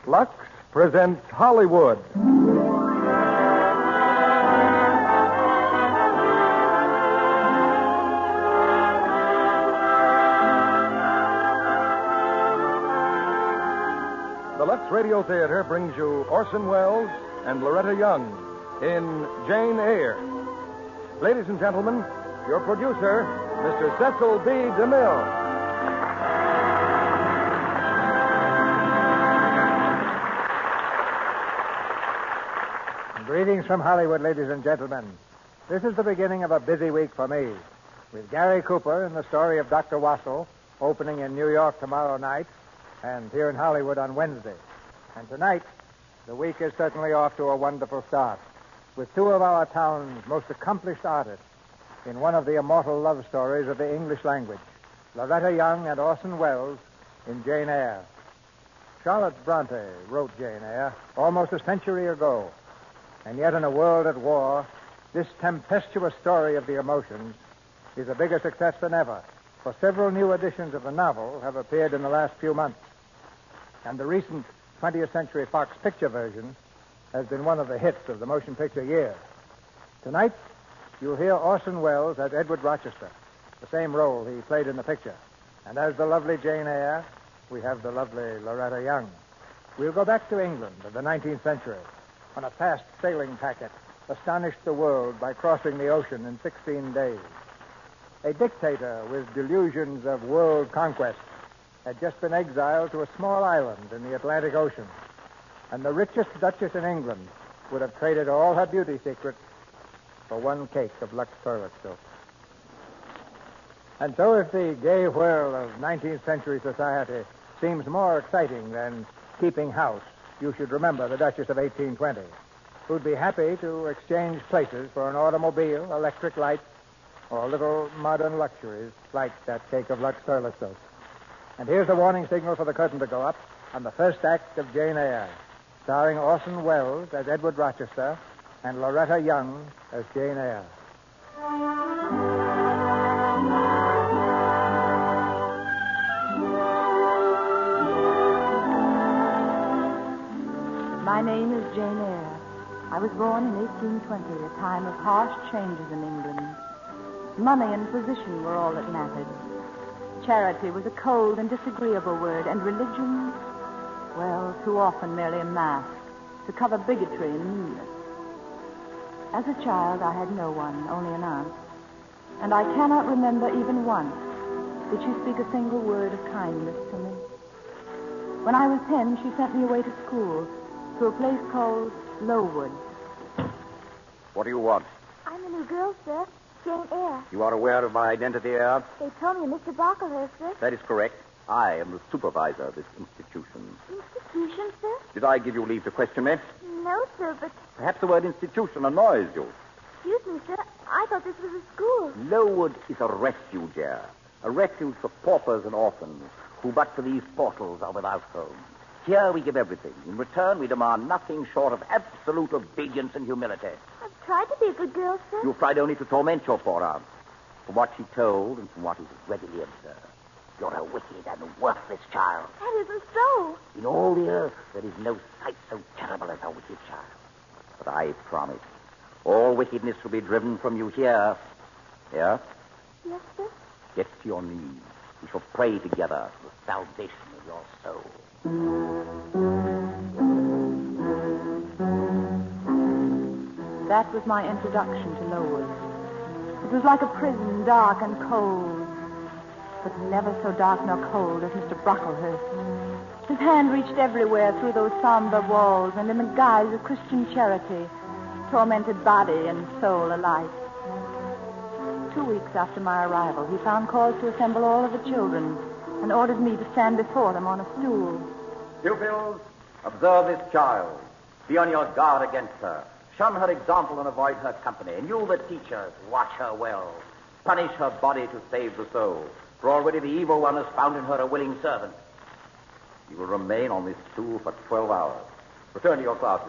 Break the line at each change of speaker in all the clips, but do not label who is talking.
Lux presents Hollywood. The Lux Radio Theater brings you Orson Welles and Loretta Young in Jane Eyre. Ladies and gentlemen, your producer, Mr. Cecil B. DeMille.
Greetings from Hollywood, ladies and gentlemen. This is the beginning of a busy week for me, with Gary Cooper in the story of Dr. Wassel, opening in New York tomorrow night, and here in Hollywood on Wednesday. And tonight, the week is certainly off to a wonderful start, with two of our town's most accomplished artists in one of the immortal love stories of the English language, Loretta Young and Orson Welles in Jane Eyre. Charlotte Bronte wrote Jane Eyre almost a century ago. And yet, in a world at war, this tempestuous story of the emotions is a bigger success than ever, for several new editions of the novel have appeared in the last few months. And the recent 20th Century Fox picture version has been one of the hits of the motion picture year. Tonight, you'll hear Orson Welles as Edward Rochester, the same role he played in the picture. And as the lovely Jane Eyre, we have the lovely Loretta Young. We'll go back to England of the 19th century, when a fast sailing packet astonished the world by crossing the ocean in 16 days. A dictator with delusions of world conquest had just been exiled to a small island in the Atlantic Ocean, and the richest duchess in England would have traded all her beauty secrets for one cake of Lux toilet soap. And so if the gay whirl of 19th century society seems more exciting than keeping house, you should remember the Duchess of 1820, who'd be happy to exchange places for an automobile, electric lights, or little modern luxuries like that cake of Lux toilet soap. And here's the warning signal for the curtain to go up on the first act of Jane Eyre, starring Orson Welles as Edward Rochester and Loretta Young as Jane Eyre.
My name is Jane Eyre. I was born in 1820, a time of harsh changes in England. Money and position were all that mattered. Charity was a cold and disagreeable word, and religion, well, too often merely a mask to cover bigotry and meanness. As a child, I had no one, only an aunt. And I cannot remember even once did she speak a single word of kindness to me. When I was 10, she sent me away to school, to a place called Lowood.
What do you want?
I'm a new girl, sir. Jane Eyre.
You are aware of my identity, Eyre?
They told me Mr. Brocklehurst, sir.
That is correct. I am the supervisor of this institution.
Institution, sir?
Did I give you leave to question me?
No, sir, but...
Perhaps the word institution annoys you.
Excuse me, sir. I thought this was a school.
Lowood is a refuge, Eyre. A refuge for paupers and orphans who, but for these portals, are without homes. Here we give everything. In return, we demand nothing short of absolute obedience and humility.
I've tried to be a good girl, sir.
You've tried only to torment your poor aunt. From what she told and from what is readily observed, you're a wicked and worthless child.
That isn't so.
In all the earth, there is no sight so terrible as a wicked child. But I promise, all wickedness will be driven from you here. Here?
Yes, sir?
Get to your knees. We shall pray together for the salvation of your soul.
That was my introduction to Lowood. It was like a prison, dark and cold, but never so dark nor cold as Mr. Brocklehurst. His hand reached everywhere through those somber walls, and in the guise of Christian charity, tormented body and soul alike. 2 weeks after my arrival, he found cause to assemble all of the children and ordered me to stand before them on a stool.
Pupils, observe this child. Be on your guard against her. Shun her example and avoid her company. And you, the teachers, watch her well. Punish her body to save the soul. For already the evil one has found in her a willing servant. You will remain on this stool for 12 hours. Return to your classes.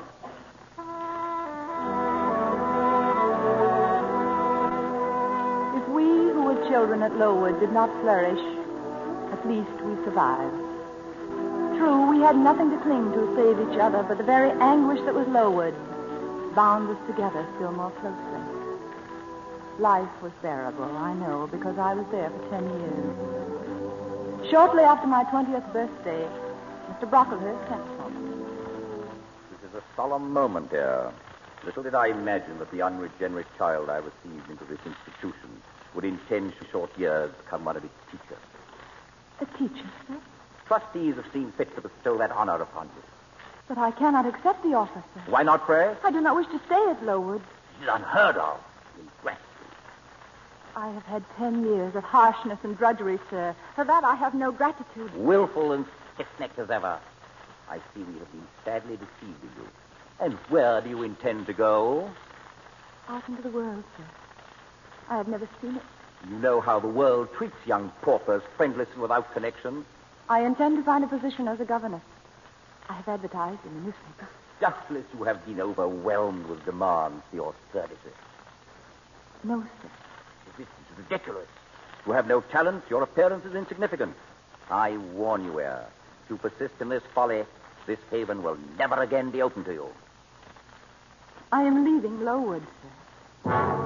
If we who were children at Lowood did not flourish, at least we survived. true, we had nothing to cling to save each other but the very anguish that was Lowood, bound us together still more closely. Life was bearable, I know, because I was there for 10 years. Shortly after my 20th birthday, Mr. Brocklehurst sent for me.
This is a solemn moment, dear. Little did I imagine that the unregenerate child I received into this institution would in 10 short years become one of its teachers.
A teacher, sir?
Trustees have seen fit to bestow that honor upon you.
But I cannot accept the offer, sir.
Why not, pray?
I do not wish to stay at Lowood.
It is unheard of. Ingratitude.
I have had 10 years of harshness and drudgery, sir. For that I have no gratitude.
Willful and stiff-necked as ever. I see we have been sadly deceived in you. And where do you intend to go?
Out into the world, sir. I have never seen it.
You know how the world treats young paupers, friendless and without connections.
I intend to find a position as a governess. I have advertised in the newspaper.
Doubtless you have been overwhelmed with demands for your services.
No, sir.
This is ridiculous. You have no talent. Your appearance is insignificant. I warn you, Eyre. If you persist in this folly, this haven will never again be open to you.
I am leaving Lowood, sir.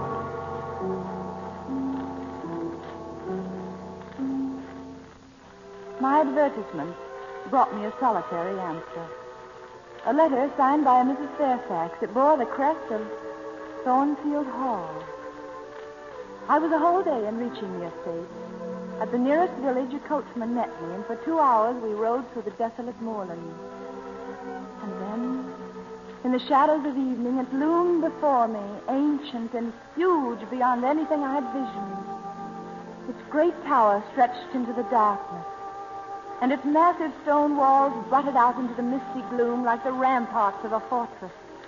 My advertisement brought me a solitary answer. A letter signed by a Mrs. Fairfax. It bore the crest of Thornfield Hall. I was a whole day in reaching the estate. At the nearest village, a coachman met me, and for 2 hours we rode through the desolate moorland. And then, in the shadows of evening, it loomed before me, ancient and huge beyond anything I had visioned. Its great tower stretched into the darkness, and its massive stone walls butted out into the misty gloom like the ramparts of a fortress.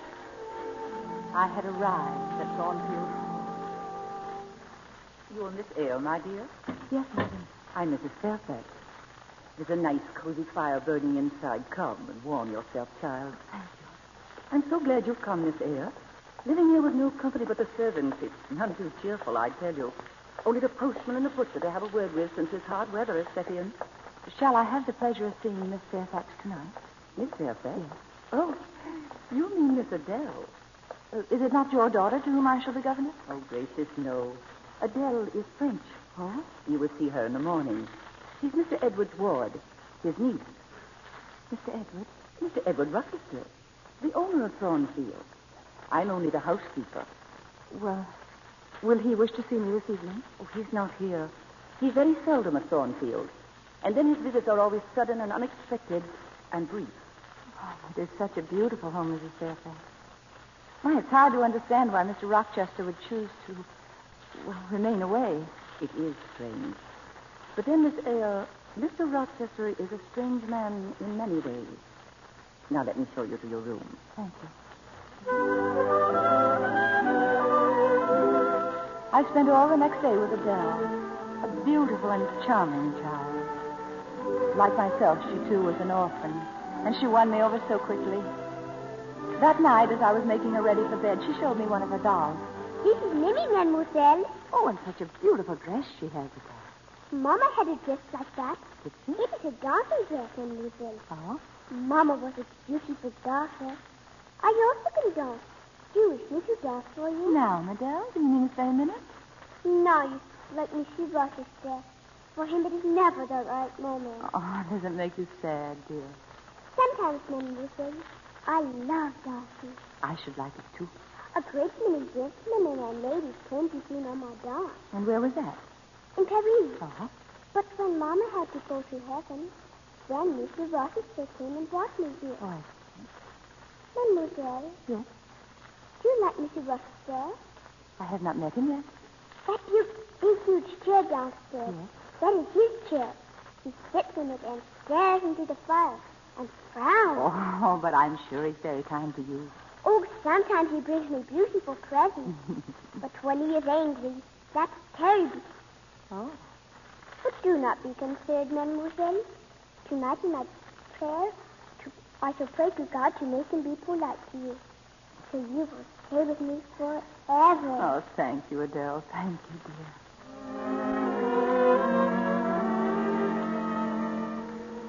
I had arrived at Thornfield Hall.
You're Miss Eyre, my dear?
Yes, madam.
I'm Mrs. Fairfax. There's a nice, cozy fire burning inside. Come and warm yourself, child.
Thank you.
I'm so glad you've come, Miss Eyre. Living here with no company but the servants, it's none too cheerful, I tell you. Only the postman and the butcher to have a word with since this hard weather has set in.
Shall I have the pleasure of seeing Miss Fairfax tonight?
Miss Fairfax?
Yes.
Oh, you mean Miss Adele.
Is it not your daughter to whom I shall be governess?
Oh, gracious, no. Adele is French.
Oh?
You will see her in the morning. She's Mr. Edward's ward, his niece.
Mr. Edward?
Mr. Edward Rochester, the owner of Thornfield. I'm only the housekeeper.
Well, will he wish to see me this evening?
Oh, he's not here. He's very seldom at Thornfield. And then his visits are always sudden and unexpected and brief.
Oh, it is such a beautiful home, Mrs. Fairfax. Why, it's hard to understand why Mr. Rochester would choose to, remain away.
It is strange. But then, Miss Eyre, Mr. Rochester is a strange man in many ways. Now let me show you to your room.
Thank you. I spent all the next day with Adele, a beautiful and charming child. Like myself, she too was an orphan, and she won me over so quickly. That night, as I was making her ready for bed, she showed me one of her dolls.
This is Mimi, mademoiselle.
Oh, and such a beautiful dress she has, Adele.
Mama had a dress like that.
Did she?
It is a dancing dress, mademoiselle.
Oh?
Mama was a beautiful dancer. I also can dance. Do you wish me to dance for you?
Now, Adele, do you mean to stay a minute?
No, you let me see Rochester. For him, it is never the right moment.
Oh, does it make you sad, dear?
Sometimes, mademoiselle, I love dancing.
I should like it, too.
A great many gentlemen and ladies came to see Mama dance.
And where was that?
In Paris.
Oh?
But when Mama had to go to heaven, then Mr. Rochester came and brought me here.
Oh,
Mademoiselle.
Yes?
Do you like Mr. Rochester?
I have not met him yet.
That huge chair downstairs.
Yes?
That is his chair. He sits in it and stares into the fire and frowns.
Oh, but I'm sure he's very kind to you.
Oh, sometimes he brings me beautiful presents. But when he is angry, that's terrible.
Oh?
But do not be concerned, mademoiselle. Tonight in my prayer, I shall pray to God to make him be polite to you. So you will stay with me forever.
Oh, thank you, Adele. Thank you, dear.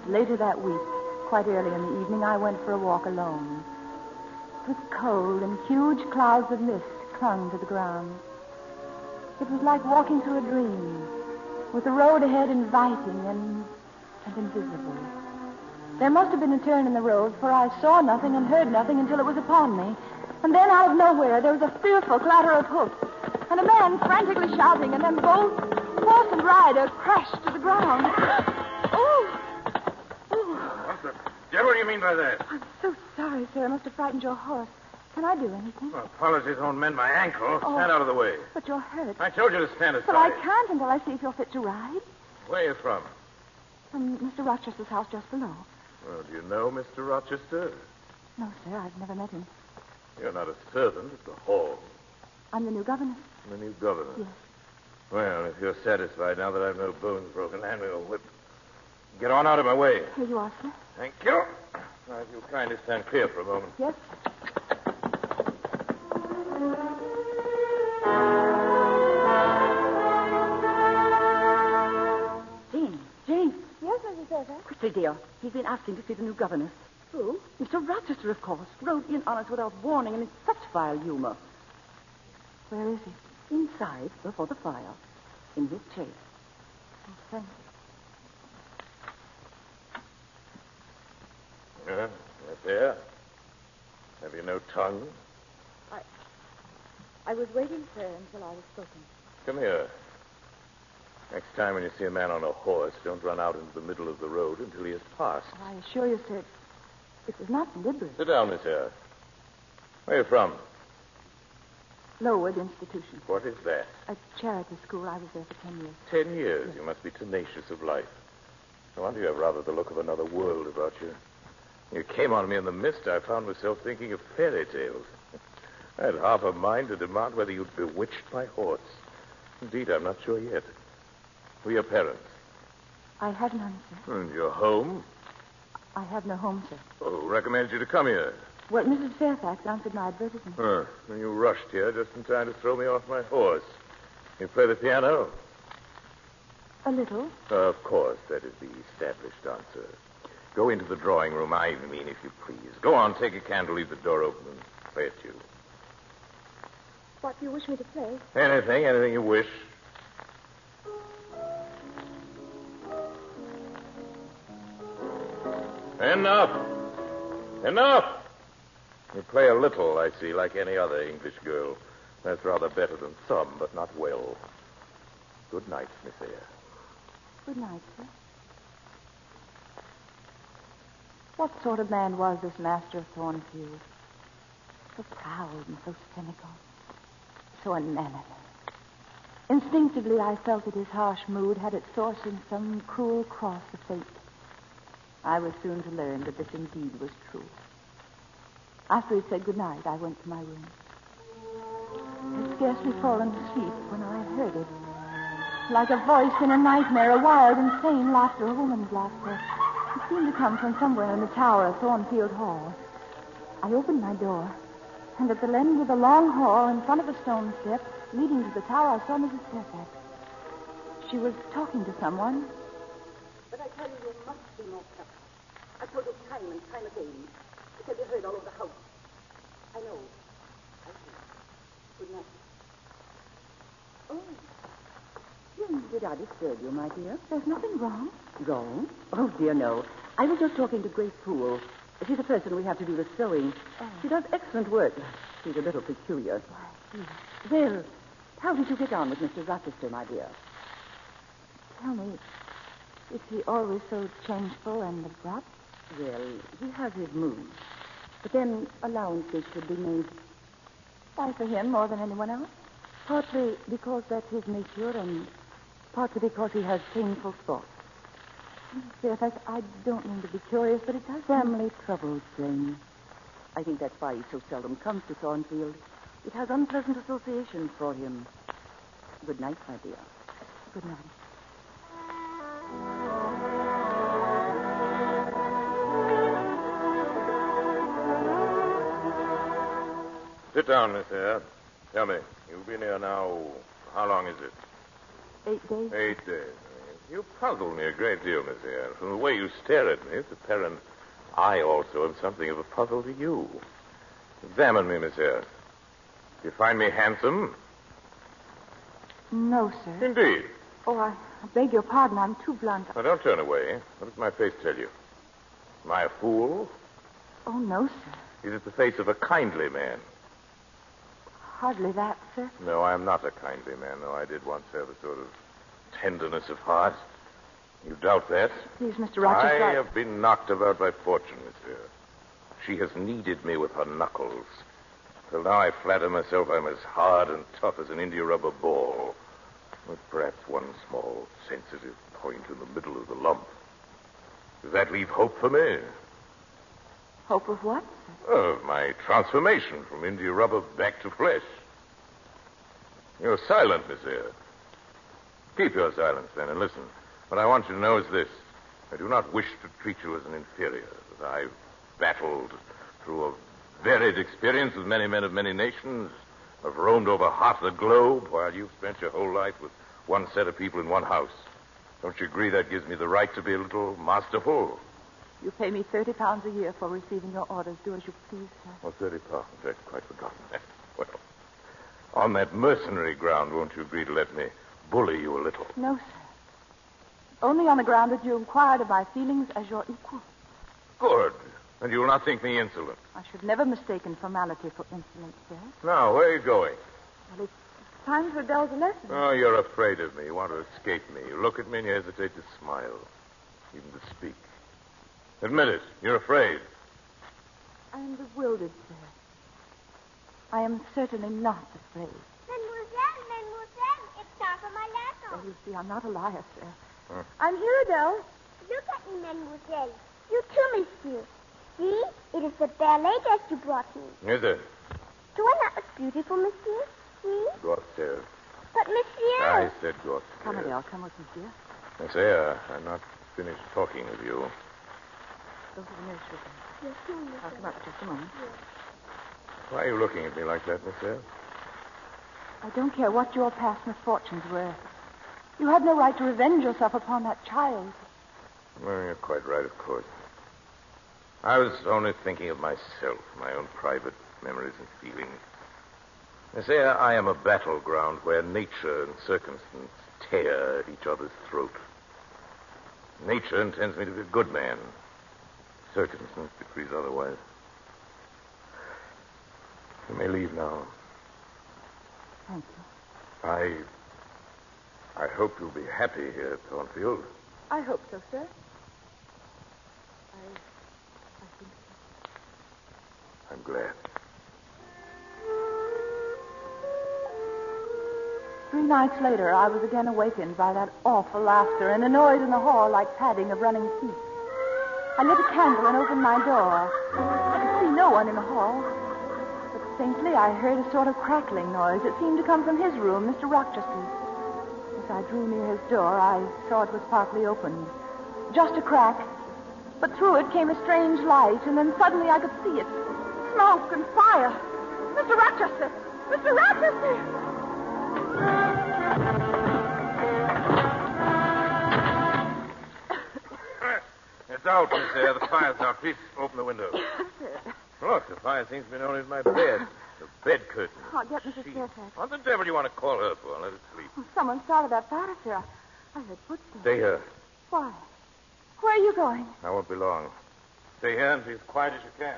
Later that week, quite early in the evening, I went for a walk alone. It was cold, and huge clouds of mist clung to the ground. It was like walking through a dream, with the road ahead inviting and invisible. There must have been a turn in the road, for I saw nothing and heard nothing until it was upon me. And then, out of nowhere, there was a fearful clatter of hoofs, and a man frantically shouting, and then both horse and rider crashed to the ground. Oh!
What the devil do you mean by that?
I'm so sorry, sir. I must have frightened your horse. Can I do anything?
Well, apologies won't mend my ankle. Stand out of the way.
But you're hurt.
I told you to stand aside.
But I can't until I see if you're fit to ride.
Where are you from?
From Mr. Rochester's house just below.
Well, do you know Mr. Rochester?
No, sir, I've never met him.
You're not a servant at the hall.
I'm the new governess.
The new governor?
Yes.
Well, if you're satisfied now that I've no bones broken, hand me a whip. Get on out of my way.
Here you are, sir.
Thank you. Now, if you'll kindly stand clear for a moment.
Yes.
Jane.
Yes, Mrs. Fairfax.
Quickly, dear. He's been asking to see the new governess.
Who?
Mr. Rochester, of course. Rode in on us without warning and in such vile humor.
Where is he?
Inside, before the fire, in his chair.
Oh, thanks.
Yeah, right there. Have you no tongue?
I was waiting, sir, until I was spoken.
Come here. Next time when you see a man on a horse, don't run out into the middle of the road until he has passed.
I assure you, sir, it was not deliberate.
Sit down, Miss Hare. Where are you from?
Lowood Institution.
What is that?
A charity school. I was there for 10 years.
10 years. Yes. You must be tenacious of life. No wonder you have rather the look of another world about you. You came on me in the mist. I found myself thinking of fairy tales. I had half a mind to demand whether you'd bewitched my horse. Indeed, I'm not sure yet. Who are your parents?
I have none, sir.
And your home?
I have no home, sir.
Oh, who recommended you to come here?
Well, Mrs. Fairfax answered my advertisement.
And you rushed here just in time to throw me off my horse. You play the piano?
A little.
Of course, that is the established answer. Go into the drawing room, I mean, if you please. Go on, take a candle, leave the door open, and play a tune.
What do you wish me to play?
Anything you wish. Enough! You play a little, I see, like any other English girl. That's rather better than some, but not well. Good night, Miss Eyre.
Good night, sir. What sort of man was this master of Thornfield? So proud and so cynical. So unmannerly. Instinctively, I felt that his harsh mood had its source in some cruel cross of fate. I was soon to learn that this indeed was true. After he said good night, I went to my room. I had scarcely fallen asleep when I heard it. Like a voice in a nightmare, a wild, insane laughter, a woman's laughter. It seemed to come from somewhere in the tower of Thornfield Hall. I opened my door, and at the end of the long hall, in front of the stone step leading to the tower, I saw Mrs. Fairfax. She was talking to someone.
But I tell you, you must be more careful. I've told you time and time again. It can be heard all over the house. I know. I see. Good night. Oh. Did I disturb you, my dear?
There's nothing wrong.
Wrong? Oh, dear, no. I was just talking to Grace Poole. She's the person we have to do the sewing.
Oh.
She does excellent work. She's a little peculiar. Well, how did you get on with Mr. Rochester, my dear?
Tell me, is he always so changeful and abrupt?
Well, he has his moods. But then allowances should be made.
Why, for him more than anyone else? Partly because that's his nature, and partly because he has painful thoughts. Fairfax, I don't mean to be curious, but it does
Family troubles, Jane. I think that's why he so seldom comes to Thornfield. It has unpleasant associations for him. Good night, my dear.
Good night.
Sit down, Miss Eyre. Tell me, you've been here now, how long is it?
8 days.
8 days.
You puzzle me a great deal, Miss Eyre. From the way you stare at me, it's apparent I also am something of a puzzle to you. Examine me, Miss Eyre. Do you find me handsome?
No, sir.
Indeed.
Oh, I beg your pardon. I'm too blunt.
Now, don't turn away. What does my face tell you? Am I a fool?
Oh, no, sir.
Is it the face of a kindly man?
Hardly that, sir.
No, I am not a kindly man, though I did once have a sort of tenderness of heart. You doubt that?
Please, Mr. Rochester.
I have been knocked about by fortune, Miss Eyre. She has kneaded me with her knuckles. Till now I flatter myself I'm as hard and tough as an India rubber ball, with perhaps one small sensitive point in the middle of the lump. Does that leave hope for me?
Hope of what?
Of my transformation from India rubber back to flesh. You're silent, Miss Eyre. Keep your silence, then, and listen. What I want you to know is this. I do not wish to treat you as an inferior. I've battled through a varied experience with many men of many nations. I've roamed over half the globe while you've spent your whole life with one set of people in one house. Don't you agree that gives me the right to be a little masterful?
You pay me £30 a year for receiving your orders. Do as you please, sir.
Oh, £30. I'd quite forgotten that. Well, on that mercenary ground, won't you agree to let me bully you a little?
No, sir. Only on the ground that you inquired of my feelings as your equal.
Good. And you will not think me insolent.
I should never mistake formality for insolence, sir.
Now, where are you going?
Well, it's time for Adele's lesson.
Oh, you're afraid of me. You want to escape me. You look at me and you hesitate to smile, even to speak. Admit it. You're afraid.
I am bewildered, sir. I am certainly not afraid.
Mademoiselle, it's time for my lesson.
Oh, you see, I'm not a liar, sir.
Huh?
I'm here, Adele.
Look at me, mademoiselle. You too, monsieur. See, it is the ballet dress you brought me.
Is it?
Do I not look beautiful, monsieur? See?
Go upstairs.
But, monsieur...
I said go
Come,
upstairs.
Adele. Come with me, dear.
Miss Eyre, I'm not finished talking with you.
Go to the nursery.
Yes, monsieur.
I'll come up just a moment.
Why are you looking at me like that, Miss Eyre?
I don't care what your past misfortunes were. You had no right to revenge yourself upon that child.
Well, you're quite right, of course. I was only thinking of myself, my own private memories and feelings. Miss Eyre, I am a battleground where nature and circumstance tear at each other's throat. Nature intends me to be a good man. Circumstance decrees otherwise. You may leave now.
Thank you.
I hope you'll be happy here at Thornfield.
I hope so, sir. I think so.
I'm glad.
3 nights later, I was again awakened by that awful laughter and a noise in the hall like padding of running feet. I lit a candle and opened my door. I could see no one in the hall. But faintly, I heard a sort of crackling noise. It seemed to come from his room, Mr. Rochester's. As I drew near his door, I saw it was partly open. Just a crack. But through it came a strange light, and then suddenly I could see it. Smoke and fire. Mr. Rochester! Mr. Rochester!
It's out, Miss Eyre. The fire's out. Please open the window. Look, the fire seems to be only in my bed. The bed curtain.
I'll get Mrs.
Sheet.
Fairfax.
What the devil do you want to call her for? Let her sleep.
Oh, someone started that fire, sir. I heard footsteps.
Stay here.
Why? Where are you going?
I won't be long. Stay here and be as quiet as you can.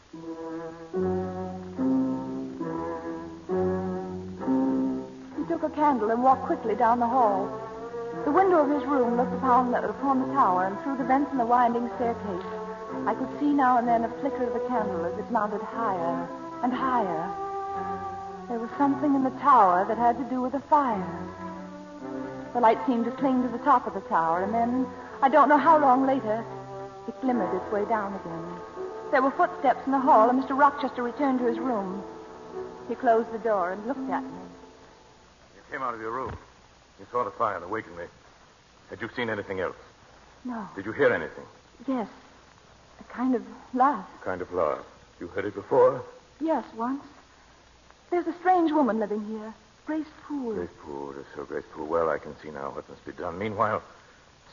He took a candle and walked quickly down the hall. The window of his room looked upon the tower, and through the vents in the winding staircase, I could see now and then a flicker of the candle as it mounted higher and higher. There was something in the tower that had to do with the fire. The light seemed to cling to the top of the tower, and then, I don't know how long later, it glimmered its way down again. There were footsteps in the hall, and Mr. Rochester returned to his room. He closed the door and looked at me.
You came out of your room. You saw the fire and awakened me. Had you seen anything else?
No.
Did you hear anything?
Yes. A kind of laugh.
Kind of laugh. You heard it before?
Yes, once. There's a strange woman living here. Grace Poole.
Grace Poole. It is so Grace Poole. Well, I can see now what must be done. Meanwhile,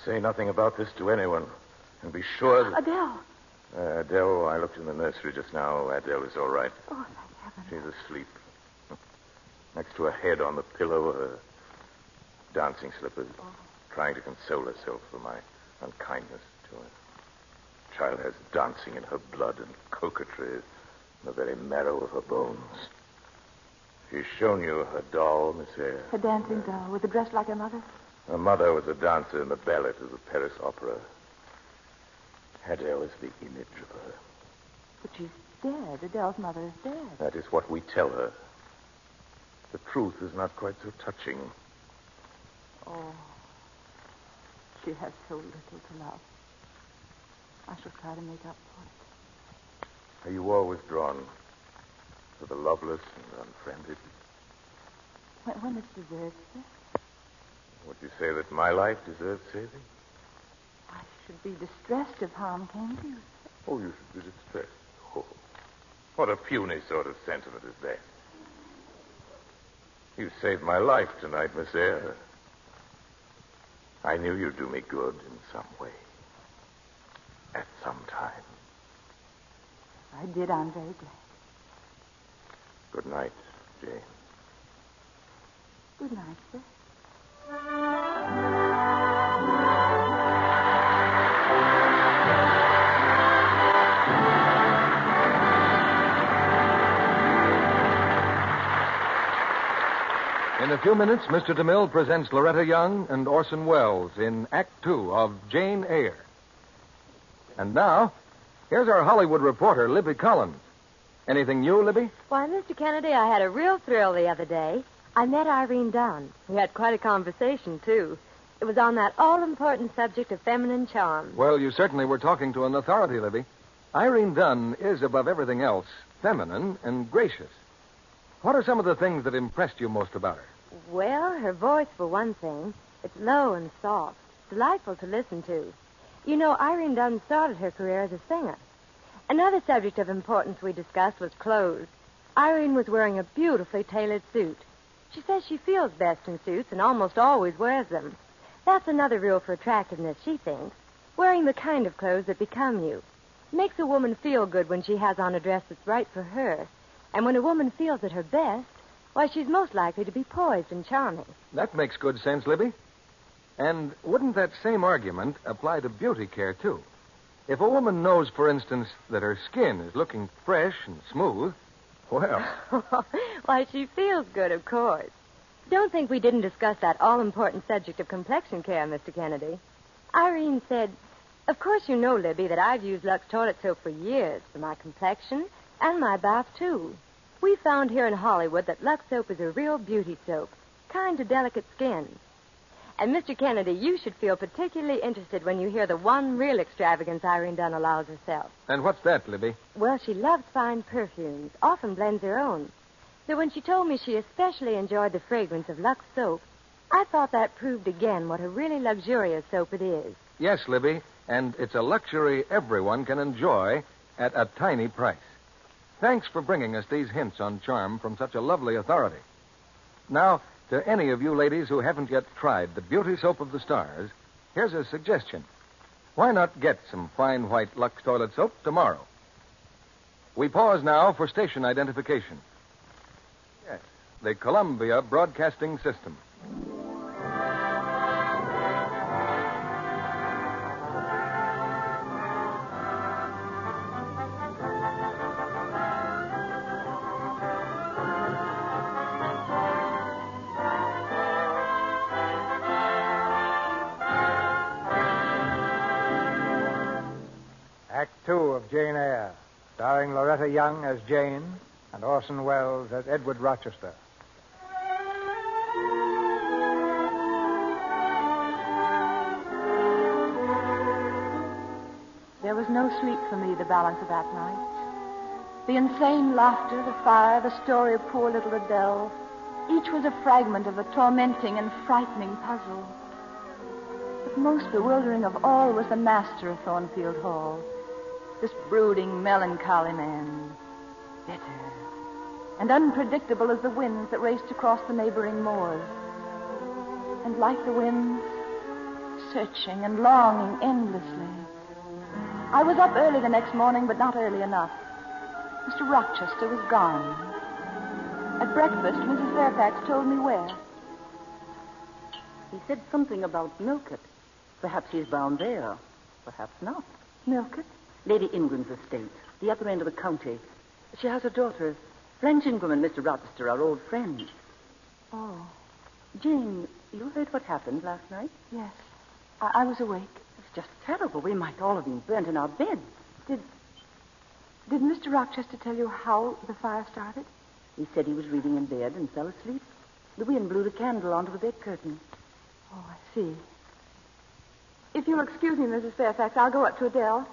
Say nothing about this to anyone. And be sure that...
Adele.
Adele, I looked in the nursery just now. Adele is all right.
Oh, thank heaven.
She's asleep. Next to her head on the pillow, her dancing slippers, trying to console herself for my unkindness to her. The child has dancing in her blood and coquetry in the very marrow of her bones. She's shown you her doll, Miss Eyre.
Her dancing doll with a dress like her mother?
Her mother was a dancer in the ballet of the Paris Opera. Adele is the image of her.
But she's dead. Adele's mother is dead.
That is what we tell her. The truth is not quite so touching.
Oh. She has so little to love. I shall try to make up for it.
Are you always drawn to the loveless and unfriended?
When it's deserved, sir?
Would you say that my life deserves saving?
I should be distressed if harm came to you.
Oh, you should be distressed. Oh, what a puny sort of sentiment is that? You saved my life tonight, Miss Eyre. I knew you'd do me good in some way. At some time.
I did. I'm very glad.
Good night, Jane.
Good night, sir.
In a few minutes, Mr. DeMille presents Loretta Young and Orson Welles in Act Two of Jane Eyre. And now, here's our Hollywood reporter, Libby Collins. Anything new, Libby?
Why, Mr. Kennedy, I had a real thrill the other day. I met Irene Dunn. We had quite a conversation, too. It was on that all-important subject of feminine charm.
Well, you certainly were talking to an authority, Libby. Irene Dunn is, above everything else, feminine and gracious. What are some of the things that impressed you most about her?
Well, her voice, for one thing. It's low and soft. Delightful to listen to. You know, Irene Dunn started her career as a singer. Another subject of importance we discussed was clothes. Irene was wearing a beautifully tailored suit. She says she feels best in suits and almost always wears them. That's another rule for attractiveness, she thinks. Wearing the kind of clothes that become you. Makes a woman feel good when she has on a dress that's right for her. And when a woman feels at her best, why, she's most likely to be poised and charming.
That makes good sense, Libby. And wouldn't that same argument apply to beauty care, too? If a woman knows, for instance, that her skin is looking fresh and smooth, well...
Why, she feels good, of course. Don't think we didn't discuss that all-important subject of complexion care, Mr. Kennedy. Irene said, of course you know, Libby, that I've used Lux toilet soap for years for my complexion and my bath, too. We found here in Hollywood that Lux soap is a real beauty soap, kind to delicate skin. And, Mr. Kennedy, you should feel particularly interested when you hear the one real extravagance Irene Dunn allows herself.
And what's that, Libby?
Well, she loves fine perfumes, often blends her own. So when she told me she especially enjoyed the fragrance of Lux soap, I thought that proved again what a really luxurious soap it is.
Yes, Libby, and it's a luxury everyone can enjoy at a tiny price. Thanks for bringing us these hints on charm from such a lovely authority. Now, to any of you ladies who haven't yet tried the beauty soap of the stars, here's a suggestion. Why not get some fine white Lux toilet soap tomorrow? We pause now for station identification. Yes, the Columbia Broadcasting System.
Act Two of Jane Eyre, starring Loretta Young as Jane and Orson Welles as Edward Rochester.
There was no sleep for me the balance of that night. The insane laughter, the fire, the story of poor little Adele, each was a fragment of a tormenting and frightening puzzle. But most bewildering of all was the master of Thornfield Hall, this brooding, melancholy man, bitter and unpredictable as the winds that raced across the neighboring moors. And like the winds, searching and longing endlessly. I was up early the next morning, but not early enough. Mr. Rochester was gone. At breakfast, Mrs. Fairfax told me where.
He said something about Milcott. Perhaps he's bound there. Perhaps not.
Milcott?
Lady Ingram's estate, the upper end of the county. She has a daughter. Blanche Ingram and Mr. Rochester are old friends.
Oh,
Jane, you heard what happened last night?
yes. I was awake.
It's just terrible. We might all have been burnt in our beds.
Did Mr. Rochester tell you how the fire started?
He said he was reading in bed and fell asleep. The wind blew the candle onto the bed curtain.
Oh, I see. If you'll excuse me, Mrs. Fairfax, I'll go up to Adele.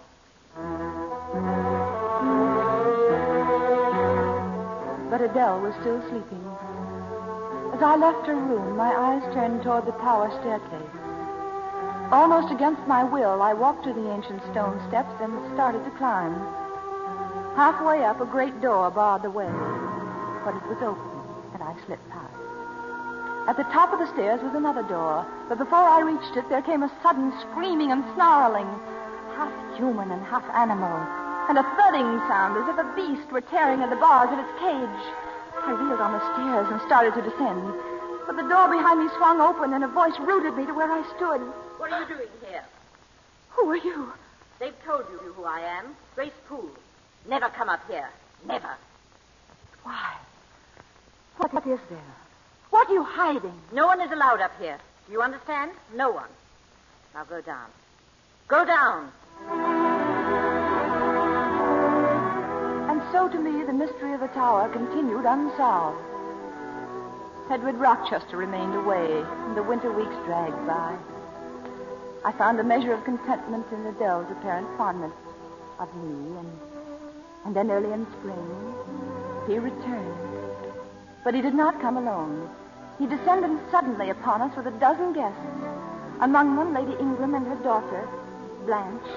But Adele was still sleeping. As I left her room, my eyes turned toward the tower staircase. Almost against my will, I walked to the ancient stone steps and started to climb. Halfway up, a great door barred the way, but it was open, and I slipped past. At the top of the stairs was another door, but before I reached it, there came a sudden screaming and snarling, half human and half animal, and a thudding sound as if a beast were tearing at the bars of its cage. I reeled on the stairs and started to descend, but the door behind me swung open, and a voice rooted me to where I stood.
What are you doing here?
Who are you?
They've told you who I am. Grace Poole. Never come up here. Never.
Why? What is there? What are you hiding?
No one is allowed up here. Do you understand? No one. Now go down. Go down.
And so to me, the mystery of the tower continued unsolved. Edward Rochester remained away, and the winter weeks dragged by. I found a measure of contentment in Adele's apparent fondness of me, and then early in spring, he returned. But he did not come alone. He descended suddenly upon us with a dozen guests, among them Lady Ingram and her daughter, Blanche.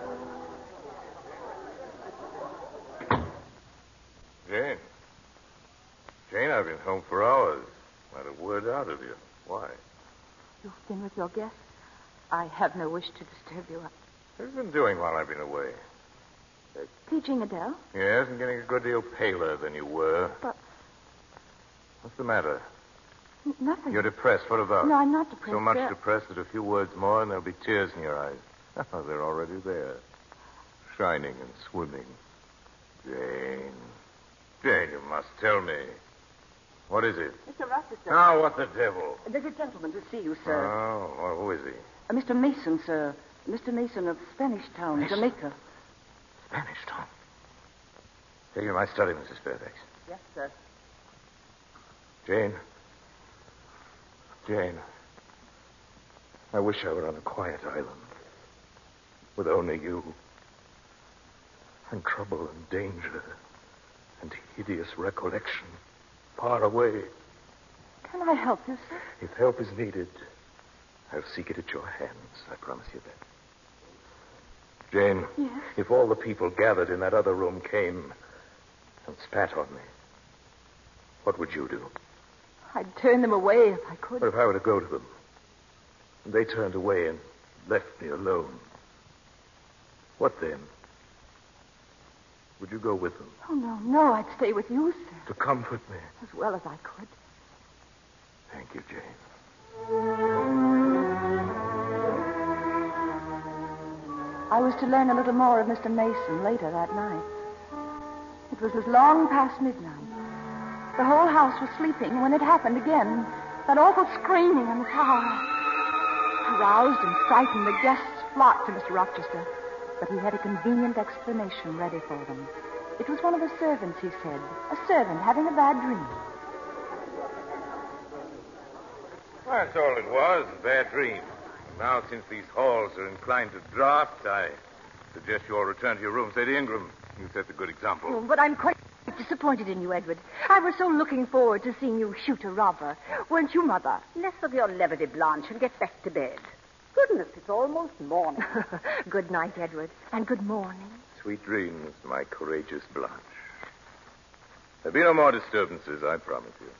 Jane, I've been home for hours. Not a word out of you. Why?
You've been with your guests? I have no wish to disturb you.
What have you been doing while I've been away?
Teaching Adele?
Yes, and getting a good deal paler than you were.
But...
What's the matter?
Nothing.
You're depressed. What about?
No, I'm not depressed.
So much
sir.
depressed that a few words more and there'll be tears in your eyes. Oh, they're already there. Shining and swimming. Jane, you must tell me. What is it?
Mr. Rochester.
Now, what the devil?
There's a gentleman to see you, sir.
Oh, well, who is he?
Mr. Mason, sir. Mr. Mason of Spanish Town,
Mason?
Jamaica.
Spanish Town. Take you to my study, Mrs. Fairfax.
Yes, sir.
Jane, I wish I were on a quiet island with only you and trouble and danger and hideous recollection far away.
Can I help you, sir?
If help is needed, I'll seek it at your hands. I promise you that. Jane,
Yes?
if all the people gathered in that other room came and spat on me, what would you do?
I'd turn them away if I could.
What if I were to go to them? And they turned away and left me alone. What then? Would you go with them?
Oh, no, I'd stay with you, sir,
To comfort me?
as well as I could.
Thank you, Jane.
I was to learn a little more of Mr. Mason later that night. It was as long past midnight. The whole house was sleeping when it happened again. That awful screaming in the tower. Aroused and frightened, the guests flocked to Mr. Rochester, but he had a convenient explanation ready for them. It was one of the servants, he said. A servant having a bad dream.
That's all it was, a bad dream. Now, since these halls are inclined to draft, I suggest you all return to your rooms. Lady Ingram, you set the good example.
Oh, but I'm quite disappointed in you, Edward. I was so looking forward to seeing you shoot a robber. Weren't you, Mother?
Less of your levity, Blanche, and get back to bed. Goodness, it's almost morning.
Good night, Edward. And good morning.
Sweet dreams, my courageous Blanche. There'll be no more disturbances, I promise you.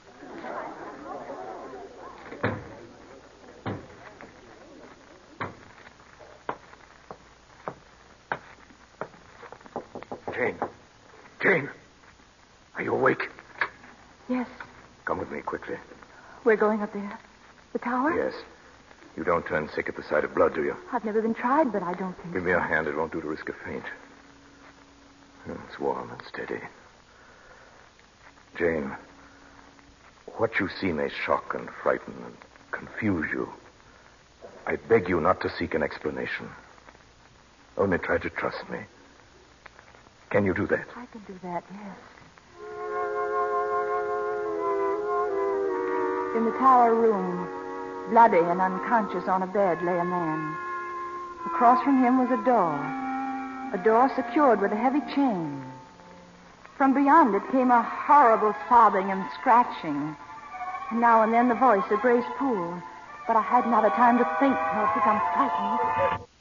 Yes,
Come with me quickly.
we're going up there. The tower?
Yes. You don't turn sick at the sight of blood, do you?
I've never been tried, but I don't think
Give me your hand. It won't do to risk a faint. It's warm and steady. Jane, what you see may shock and frighten and confuse you. I beg you not to seek an explanation. Only try to trust me. Can you do that?
I can do that, yes. In the tower room, bloody and unconscious on a bed, lay a man. Across from him was a door secured with a heavy chain. From beyond it came a horrible sobbing and scratching, and now and then the voice of Grace Poole. But I had not a time to think nor to become frightened.